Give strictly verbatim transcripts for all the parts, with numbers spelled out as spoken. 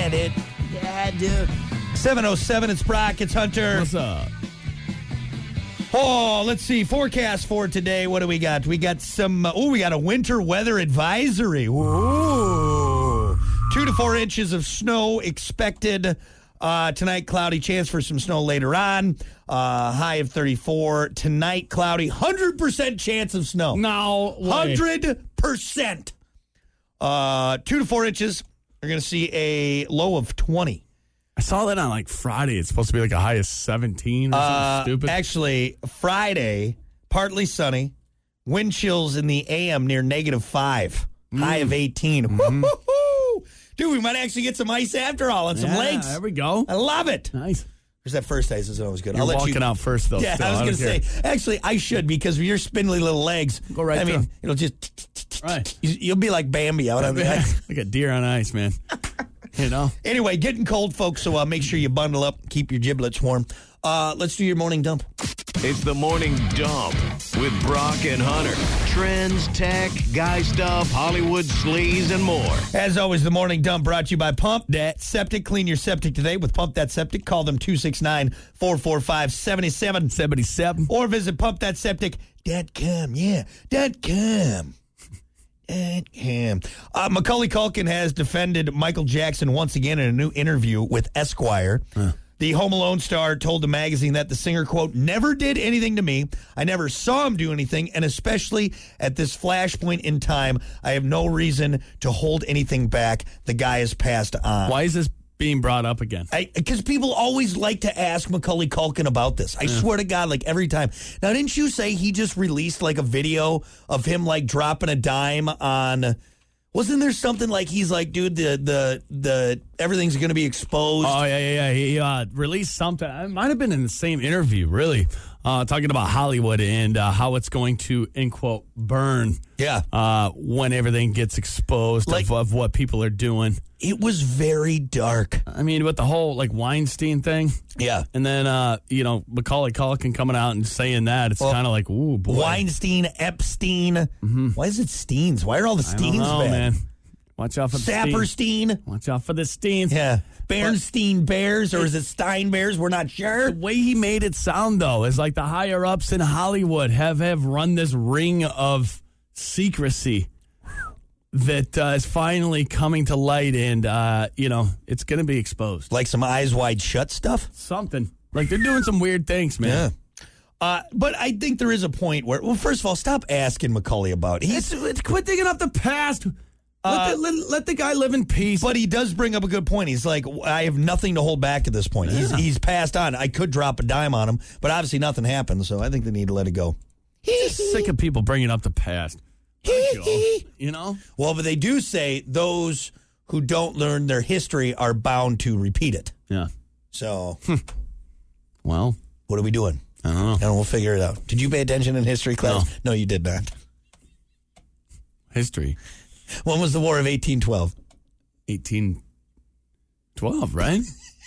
Yeah, dude. Yeah, dude. seven oh seven, it's Brock, it's Hunter. What's up? Oh, let's see. Forecast for today. What do we got? We got some, uh, oh, we got a winter weather advisory. Ooh. Two to four inches of snow expected uh, tonight. Cloudy, chance for some snow later on. Uh, high of thirty-four. Tonight, cloudy. one hundred percent chance of snow. No way. one hundred percent. Uh, two to four inches. You're going to see a low of twenty. I saw that on like Friday. It's supposed to be like a high of seventeen or something Uh, stupid. Actually, Friday, partly sunny, wind chills in the A M near negative five, Mm. high of eighteen. Mm-hmm. Woo-hoo-hoo. Dude, we might actually get some ice after all and some Yeah, lakes. There we go. I love it. Nice. There's that first ice is always good. You're I'll let walking you, out first, though. Yeah, still. I was don't going to care. say, actually, I should because of your spindly little legs. Go right I mean, through. it'll just, Right. you- you'll be like Bambi out on the ice. Like a deer on ice, man. You know? Anyway, getting cold, folks, so uh, make sure you bundle up, keep your giblets warm. Uh, let's do your morning dump. It's the Morning Dump with Brock and Hunter. Trends, tech, guy stuff, Hollywood sleaze, and more. As always, the morning dump brought to you by Pump That Septic. Clean your septic today with Pump That Septic. Call them two six nine, four four five, seven seven seventy-seven. or visit pump that septic dot com. Yeah, dot com. Dot com. Uh, Macaulay Culkin has defended Michael Jackson once again in a new interview with Esquire. Huh. The Home Alone star told the magazine that the singer, quote, never did anything to me. I never saw him do anything, and especially at this flashpoint in time, I have no reason to hold anything back. The guy has passed on. Why is this being brought up again? Because people always like to ask Macaulay Culkin about this. I Yeah. swear to God, like every time. Now, didn't you say he just released like a video of him like dropping a dime on... Wasn't there something like he's like, dude, the the the everything's going to be exposed? Oh, yeah, yeah, yeah. He uh, released something. It might have been in the same interview, really, uh, talking about Hollywood and uh, how it's going to, in quote, burn Yeah. uh, when everything gets exposed Like- of, of what people are doing. It was very dark. I mean, with the whole, like, Weinstein thing. Yeah. And then, uh, you know, Macaulay Culkin coming out and saying that. It's Well, kind of like, ooh, boy. Weinstein, Epstein. Why is it Steens? Why are all the I don't Steens know, bad? man. Watch out for the Steens. Sapperstein. Watch out for the Steens. Yeah. Bernstein Bears, or is it Stein Bears? We're not sure. The way he made it sound, though, is like the higher ups in Hollywood have, have run this ring of secrecy that uh, is finally coming to light, and, uh, you know, it's going to be exposed. Like some Eyes Wide Shut stuff? Something. Like, they're doing some weird things, man. Yeah. Uh, but I think there is a point where, well, first of all, stop asking Macaulay about it. He's, It's, it's, quit digging up the past. Let, Uh, the, let, let the guy live in peace. but he does bring up a good point. He's like, I have nothing to hold back at this point. He's Yeah. he's passed on. I could drop a dime on him, but obviously nothing happened, so I think they need to let it go. Just sick of people bringing up the past. You know? Well, but they do say those who don't learn their history are bound to repeat it. Yeah. So, Well, what are we doing? I don't know. And we'll figure it out. Did you pay attention in history class? No, you did not. History. When was the War of eighteen twelve? eighteen twelve, right?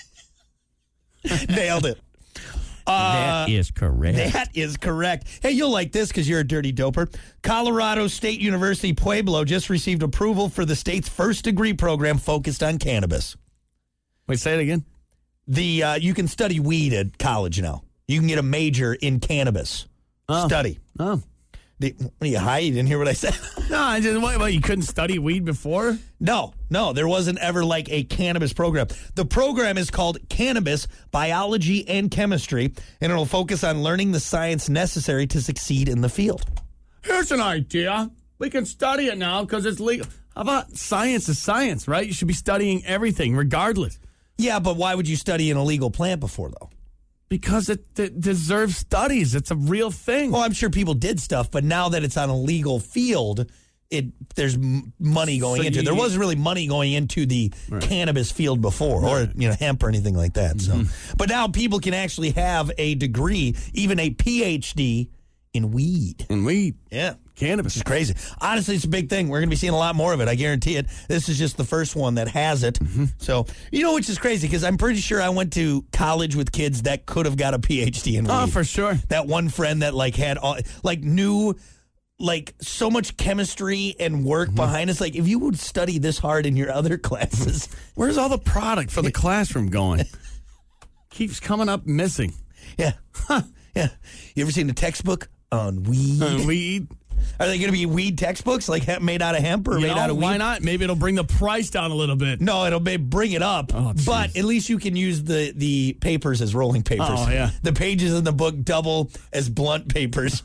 Nailed it. Uh, that is correct. That is correct. Hey, you'll like this because you're a dirty doper. Colorado State University Pueblo just received approval for the state's first degree program focused on cannabis. Wait, say it again. The uh, you can study weed at college now. You can get a major in cannabis Oh. study. Oh. The, what are you high? You didn't hear what I said? No, I just, what, what, you couldn't study weed before? No, no, there wasn't ever like a cannabis program. The program is called Cannabis, Biology, and Chemistry, and it'll focus on learning the science necessary to succeed in the field. Here's an idea. We can study it now because it's legal. How about science is science, right? You should be studying everything regardless. Yeah, but why would you study an illegal plant before, though? Because it, it deserves studies. It's a real thing. Well, I'm sure people did stuff, but now that it's on a legal field, it there's m- money going So into it. you- There wasn't really money going into the Right. cannabis field before, or you know, hemp or anything like that. Mm-hmm. So, but now people can actually have a degree, even a P H D in weed. And weed. Yeah. Cannabis. It's crazy. Honestly, it's a big thing. We're going to be seeing a lot more of it. I guarantee it. This is just the first one that has it. Mm-hmm. So, you know, which is crazy because I'm pretty sure I went to college with kids that could have got a P H D in weed. Oh, for sure. That one friend that like had all, like knew like so much chemistry and work mm-hmm. behind us. Like if you would study this hard in your other classes, where's all the product for the classroom going? Keeps coming up missing. Yeah. Huh. Yeah. You ever seen a textbook on weed? Uh, weed? Are they going to be weed textbooks, like he- made out of hemp or you made know, out of weed? Why not? Maybe it'll bring the price down a little bit. No, it'll may bring it up. Oh, but at least you can use the, the papers as rolling papers. Oh, yeah. The pages in the book double as blunt papers.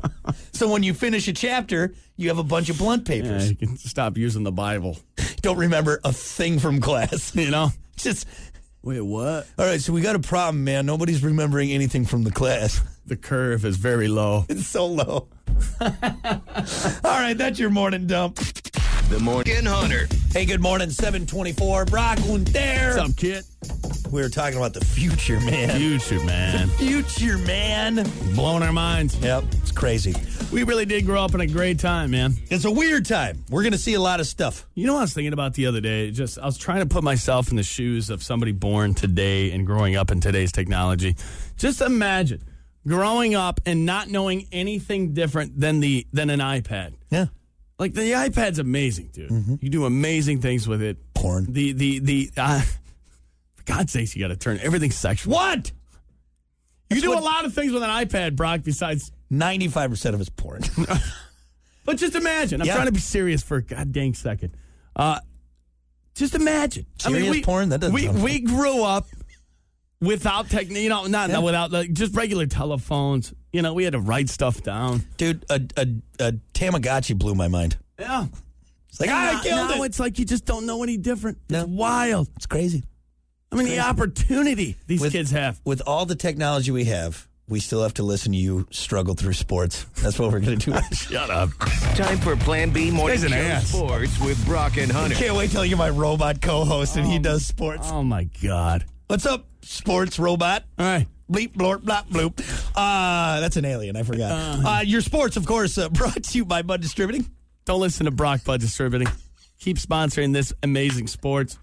So when you finish a chapter, you have a bunch of blunt papers. Yeah, you can stop using the Bible. Don't remember a thing from class. You know? Just... Wait, what? All right, so we got a problem, man. Nobody's remembering anything from the class. The curve is very low. It's so low. All right, that's your morning dump. The Morning Hunter. Hey, good morning, seven twenty-four. Brock went there. What's up, kid? We were talking about the future, man. Future, man. Future, man. Blowing our minds. Yep, it's crazy. We really did grow up in a great time, man. It's a weird time. We're going to see a lot of stuff. You know what I was thinking about the other day? Just I was trying to put myself in the shoes of somebody born today and growing up in today's technology. Just imagine growing up and not knowing anything different than the than an iPad. Yeah. Like the iPad's amazing, dude. Mm-hmm. You do amazing things with it. Porn. The the the uh, for God's sakes, you got to turn everything sexual. What? You That's do what, a lot of things with an iPad, Brock. Besides, ninety-five percent of it's porn. But just imagine. I'm yeah. trying to be serious for a god dang second. Uh, just imagine. Serious I mean, we, porn? That doesn't we sound we grew up without tech. You know, not, yeah. not without like, just regular telephones. You know, we had to write stuff down. Dude, a, a, a Tamagotchi blew my mind. Yeah. It's like, ah, I killed now it. It's like you just don't know any different. No. It's wild. It's crazy. I mean, crazy. the opportunity these with, kids have. With all the technology we have, we still have to listen to you struggle through sports. That's what we're going to do. Shut up. Time for Plan B Morning Guy's an Show ass. Sports with Brock and Hunter. Can't wait till you're my robot co-host and he does sports. Oh, my God. What's up, sports robot? All right. Bleep, blorp, blop, bloop. Uh, that's an alien. I forgot. Uh, uh, your sports, of course, uh, brought to you by Bud Distributing. Don't listen to Brock Bud Distributing. Keep sponsoring this amazing sports.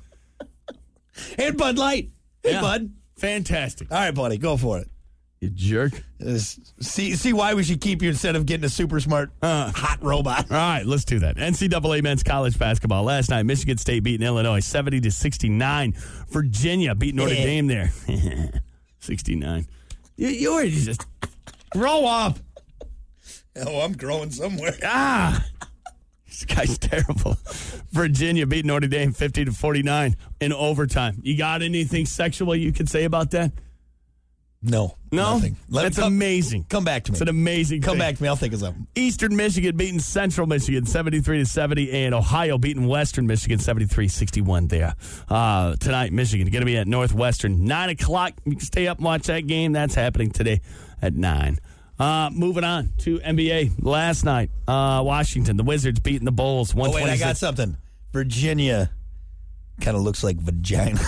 And Bud Light. Hey, Yeah. Bud. Fantastic. All right, buddy. Go for it. You jerk. Uh, see, see why we should keep you instead of getting a super smart, Uh. hot robot. All right, let's do that. N C double A men's college basketball. Last night, Michigan State beating Illinois seventy to sixty-nine. Virginia beat Notre Yeah. Dame there. sixty-nine. You, you're just grow up. Oh, I'm growing somewhere. Ah. This guy's terrible. Virginia beat Notre Dame fifty to forty-nine in overtime. You got anything sexual you could say about that? No. No? Nothing. Let That's come, amazing. Come back to me. It's an amazing Come thing. back to me. I'll think of something. Eastern Michigan beating Central Michigan seventy-three to seventy, and Ohio beating Western Michigan seventy-three sixty-one there. Uh, tonight, Michigan going to be at Northwestern. nine o'clock. You can stay up and watch that game. That's happening today at nine. Uh, moving on to N B A. Last night, uh, Washington, the Wizards beating the Bulls. Oh, wait, I got something. Virginia kind of looks like vagina.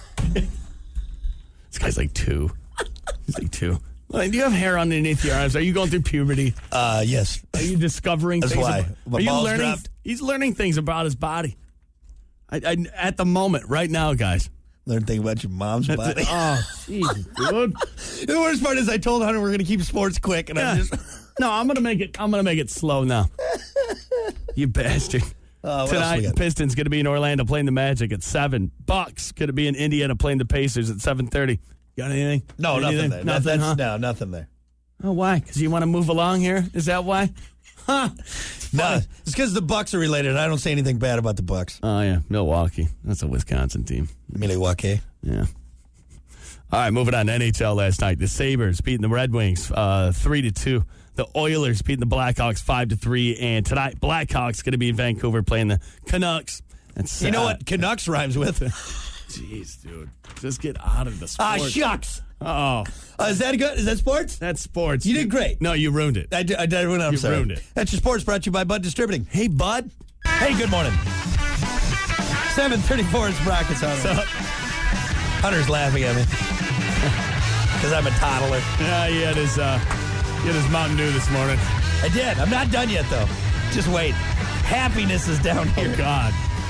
This guy's like two. He's like two. Well, do you have hair underneath your arms? Are you going through puberty? Uh, yes. Are you discovering That's things? why. About, My are you balls learning? dropped. He's learning things about his body. I, I, at the moment, right now, guys. Learn thing about your mom's body. Oh, Jesus, dude. The worst part is I told Hunter we're going to keep sports quick, and Yeah. I'm just. No, I'm gonna make it. I'm gonna make it slow now. You bastard. Uh, what else we Tonight, got? Pistons going to be in Orlando playing the Magic at seven. Bucks going to be in Indiana playing the Pacers at seven thirty. Got anything? No, anything? nothing there. Nothing, That's, huh? No, nothing there. Oh, why? Because you want to move along here? Is that why? Huh? No, it's because the Bucks are related. I don't say anything bad about the Bucks. Oh, yeah. Milwaukee. That's a Wisconsin team. Milwaukee. Yeah. All right, moving on to N H L last night. The Sabres beating the Red Wings uh, three to two. The Oilers beating the Blackhawks five to three. And tonight, Blackhawks going to be in Vancouver playing the Canucks. That's, You know uh, what Canucks rhymes with? Jeez, dude. Just get out of the sport. Ah, shucks. Oh, Uh, is that good? Is that sports? that's sports. You did great. No, you ruined it. I did. I did I'm You sorry. ruined it. That's your sports brought to you by Bud Distributing. Hey, bud. Hey, good morning. seven thirty-four is Brock. It's Hunter. Hunter's laughing at me because I'm a toddler. Yeah, he had his, uh, he had his Mountain Dew this morning. I did. I'm not done yet, though. Just wait. Happiness is down here. Oh, God.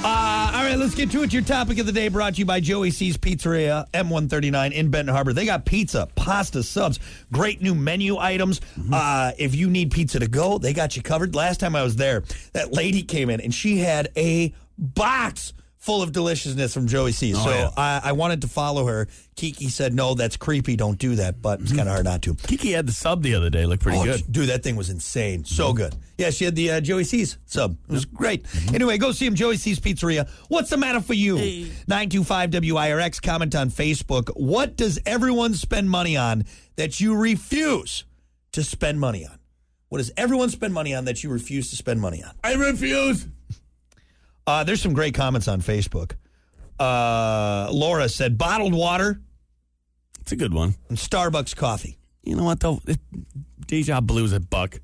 Uh, all right, let's get to it. Your topic of the day brought to you by Joey C's Pizzeria, M one thirty-nine in Benton Harbor. They got pizza, pasta, subs, great new menu items. Mm-hmm. Uh, if you need pizza to go, they got you covered. Last time I was there, that lady came in and she had a box full of deliciousness from Joey C's. Oh, so yeah. I, I wanted to follow her. Kiki said, no, that's creepy. Don't do that. But it's kind of hard not to. Kiki had the sub the other day. Looked pretty Oh, good. dude, that thing was insane. So good. Yeah, she had the uh, Joey C's sub. It was great. Anyway, go see him, Joey C's Pizzeria. What's the matter for you? Hey. nine two five W I R X. Comment on Facebook. What does everyone spend money on that you refuse to spend money on? What does everyone spend money on that you refuse to spend money on? I refuse. Uh, there's some great comments on Facebook. Uh, Laura said bottled water It's a good one. and Starbucks coffee. You know what, though? It, Deja Blue's a buck.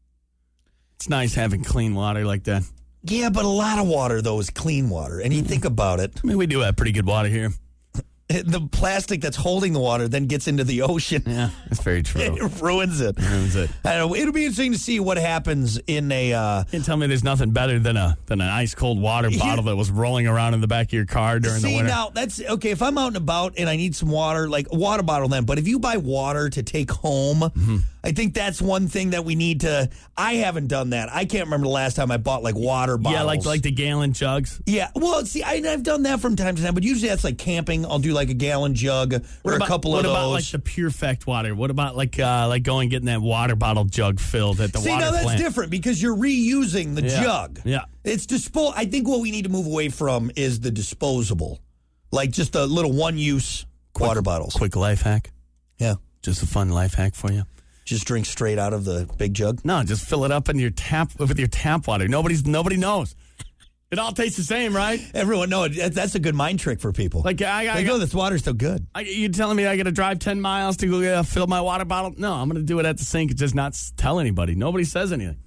It's nice having clean water like that. Yeah, but a lot of water, though, is clean water. And you think about it. I mean, we do have pretty good water here. The plastic that's holding the water then gets into the ocean. Yeah, that's very true. It ruins it. Ruins it. I don't know. It'll be interesting to see what happens in a. Uh, You tell me there's nothing better than a than an ice cold water Yeah. bottle that was rolling around in the back of your car during see the winter. now that's okay. If I'm out and about and I need some water, like a water bottle, then. But if you buy water to take home, Mm-hmm. I think that's one thing that we need to. I haven't done that. I can't remember the last time I bought like water bottles. Yeah, like like the gallon jugs. Yeah, well, see, I, I've done that from time to time, but usually that's like camping. I'll do like a gallon jug or What a about, couple what of those. about like the Pure Fact water? What about like uh, like going getting that water bottle jug filled at the See, water now that's plant? different because you're reusing the Yeah. jug. Yeah. It's dispo. I think what we need to move away from is the disposable, like just the little one-use water bottles. Quick life hack. Yeah, Just a fun life hack for you. just drink straight out of the big jug. No, just fill it up in your tap with your tap water. Nobody's nobody knows. It all tastes the same, right? Everyone, no, that- that's a good mind trick for people. Like I, I, Like, I oh, this water's so good. I, you telling me I got to drive ten miles to go uh, fill my water bottle? No, I'm going to do it at the sink and just not s- tell anybody. Nobody says anything.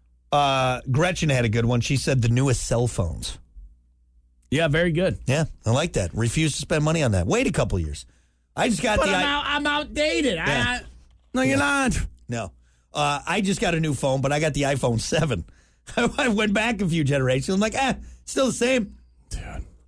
Uh, Gretchen had a good one. She said the newest cell phones. Yeah, very good. Yeah, I like that. Refuse to spend money on that. Wait a couple years. I just got But the. I'm, I- out, I'm outdated. Yeah. I, I, no, you're not. No. Uh, I just got a new phone, but I got the iPhone seven. I went back a few generations. I'm like, ah, still the same. Dude.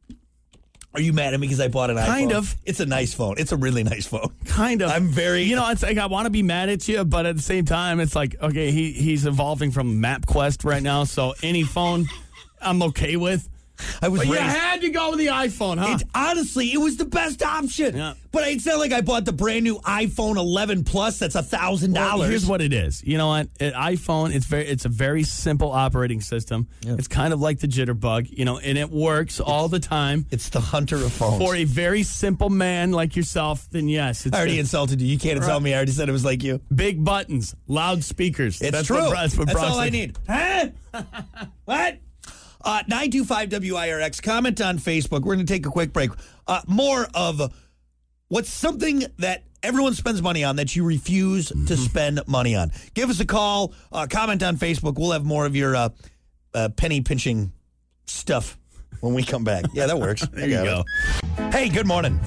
Are you mad at me because I bought an iPhone? Kind of. It's a nice phone. It's a really nice phone. Kind of. I'm very- You know, it's like I want to be mad at you, but at the same time, it's like, okay, he he's evolving from MapQuest right now, so any phone I'm okay with. I was But you raised. had to go with the iPhone, huh? It, honestly, it was the best option. Yeah. But it's not like I bought the brand new iPhone eleven Plus. That's a thousand Well, dollars. here's what it is. You know what? An iPhone, it's very, it's a very simple operating system. It's kind of like the Jitterbug, you know, and it works all the time. It's the hunter of phones. For a very simple man like yourself, then yes, it's I already the insulted you. You can't insult me. I already said it was like you. big buttons, loudspeakers. It's that's true. What, that's what That's Brock's all I like. need. Huh? What? Uh, nine two five W I R X. Comment on Facebook. We're going to take a quick break. Uh, more of what's something that everyone spends money on that you refuse Mm-hmm. to spend money on. Give us a call. Uh, comment on Facebook. We'll have more of your uh, uh, penny pinching stuff when we come back. Yeah, that works. There you go. It. Hey, good morning.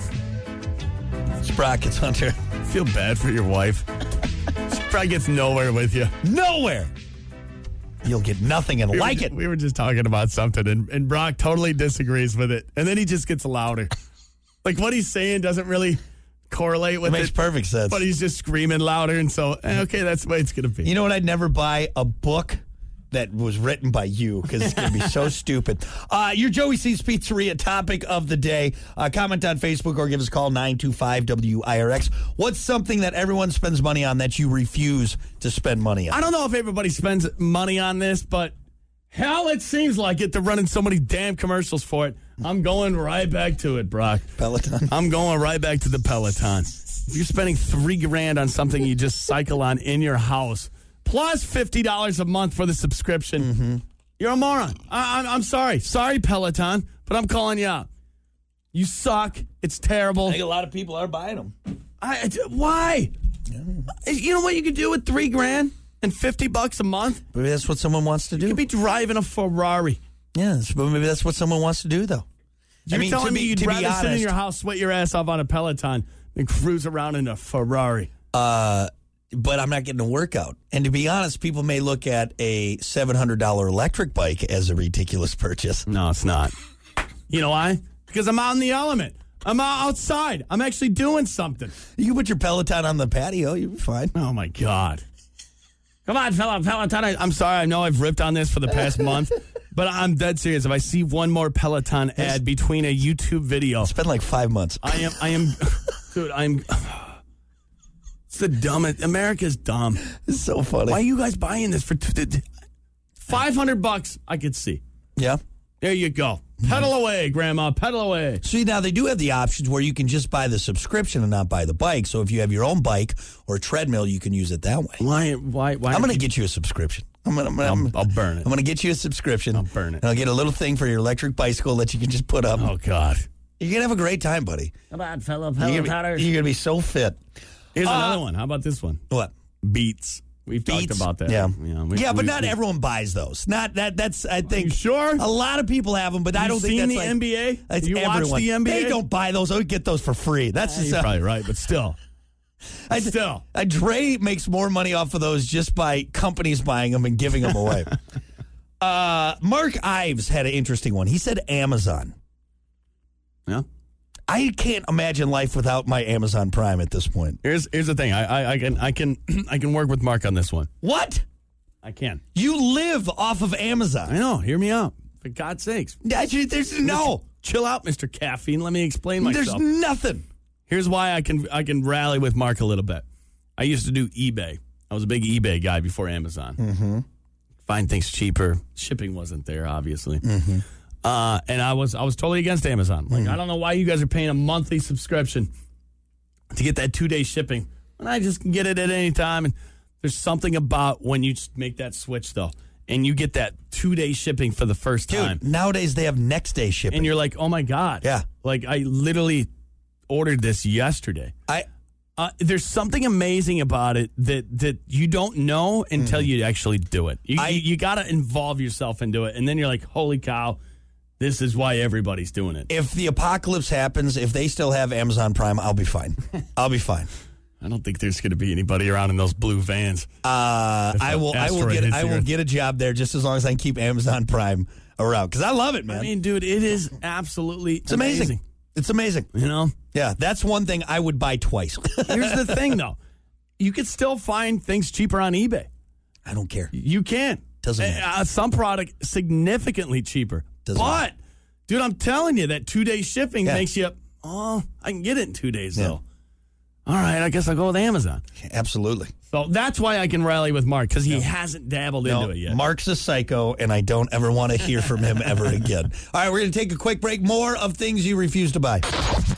It's Brock. It's Hunter. Feel bad for your wife. She probably gets nowhere with you. Nowhere. You'll get nothing and We were like ju- it. We were just talking about something, and, and Brock totally disagrees with it. And then he just gets louder. Like what he's saying doesn't really correlate with It makes it, perfect sense. but he's just screaming louder. And so, eh, okay, that's the way it's going to be. You know what? I'd never buy a book that was written by you because it's going to be so stupid. Uh, your Joey C's Pizzeria topic of the day. Uh, comment on Facebook or give us a call nine two five W I R X. What's something that everyone spends money on that you refuse to spend money on? I don't know if everybody spends money on this, but hell, it seems like it. They're running so many damn commercials for it. I'm going right back to it, Brock. Peloton. I'm going right back to the Peloton. If you're spending three grand on something you just cycle on in your house, plus fifty dollars a month for the subscription, Mm-hmm. you're a moron. I, I'm, I'm sorry. Sorry, Peloton, but I'm calling you out. You suck. It's terrible. I think a lot of people are buying them. I, I- why? You know what you could do with three grand and fifty bucks a month? Maybe that's what someone wants to do. You could be driving a Ferrari. Yeah, that's- but maybe that's what someone wants to do, though. You're I mean, telling to me be, you'd to be rather sit in honest, your house, sweat your ass off on a Peloton than cruise around in a Ferrari. Uh, but I'm not getting a workout. And to be honest, people may look at a seven hundred dollars electric bike as a ridiculous purchase. No, it's not. You know why? Because I'm out in the element. I'm out outside. I'm actually doing something. You can put your Peloton on the patio. You'll be fine. Oh, my God. Come on, fella, Peloton. I, I'm sorry. I know I've ripped on this for the past month, but I'm dead serious. If I see one more Peloton ad between a YouTube video. It's been like five months. I am, I am, dude, I'm, it's the dumbest. America's dumb. It's so funny. Why are you guys buying this for five hundred bucks? I could see. Yeah. There you go. Pedal away, Grandma. Pedal away. See, now they do have the options where you can just buy the subscription and not buy the bike. So if you have your own bike or treadmill, you can use it that way. Why? Why? Why? I'm going to get you a subscription. I'm going to. I'll, I'll burn it. I'm going to get you a subscription. I'll burn it. And I'll get a little thing for your electric bicycle that you can just put up. Oh God. You're going to have a great time, buddy. Come on, fellow You're Pelotonners. going to be so fit. Here's Uh, another one. How about this one? What? Beats. We've Beats? talked about that. Yeah, yeah, we, yeah but we, not we, everyone buys those. Not that. That's I think. you sure? A lot of people have them, but I You don't think seen that's the like N B A? That's You watch everyone. the N B A? They don't buy those. I would get those for free. That's Eh, just, you're uh, probably right, but still, I, still. Uh, Dre makes more money off of those just by companies buying them and giving them away. uh, Mark Ives had an interesting one. He said Amazon. Yeah. I can't imagine life without my Amazon Prime at this point. Here's here's the thing. I, I I can I can I can work with Mark on this one. What? I can. You live off of Amazon? I know. Hear me out. For God's sakes. There's, there's no. Chill out, Mister Caffeine. Let me explain myself. There's nothing. Here's why I can I can rally with Mark a little bit. I used to do eBay. I was a big eBay guy before Amazon. Mm-hmm. Find things cheaper. Shipping wasn't there, obviously. Mm-hmm. Uh, and I was I was totally against Amazon. Like, Mm-hmm. I don't know why you guys are paying a monthly subscription to get that two day shipping, and I just can get it at any time. And there's something about when you just make that switch though, and you get that two day shipping for the first Dude, time, nowadays they have next day shipping. and you're like, oh my God, Yeah. Like I literally ordered this yesterday. I Uh, there's something amazing about it that, that you don't know until Mm-hmm. you actually do it. You, I- you, you got to involve yourself into it, and then you're like, holy cow, this is why everybody's doing it. if the apocalypse happens, if they still have Amazon Prime, I'll be fine. I'll be fine. I don't think there's going to be anybody around in those blue vans. Uh, I an will. I will asteroid get. hits I the will Earth. get a job there just as long as I can keep Amazon Prime around because I love it, man. I mean, dude, it is absolutely it's amazing. It's amazing. You know? Yeah, that's one thing I would buy twice. Here's the thing, though. You could still find things cheaper on eBay. I don't care. You can. Doesn't matter. Uh, some product significantly cheaper. Doesn't but, matter. dude, I'm telling you, that two-day shipping Yeah. makes you, oh, I can get it in two days, Yeah. though. All right, I guess I'll go with Amazon. Absolutely. So that's why I can rally with Mark, because he hasn't dabbled No, into it yet. Mark's a psycho, and I don't ever want to hear from him ever again. All right, we're going to take a quick break. More of things you refuse to buy.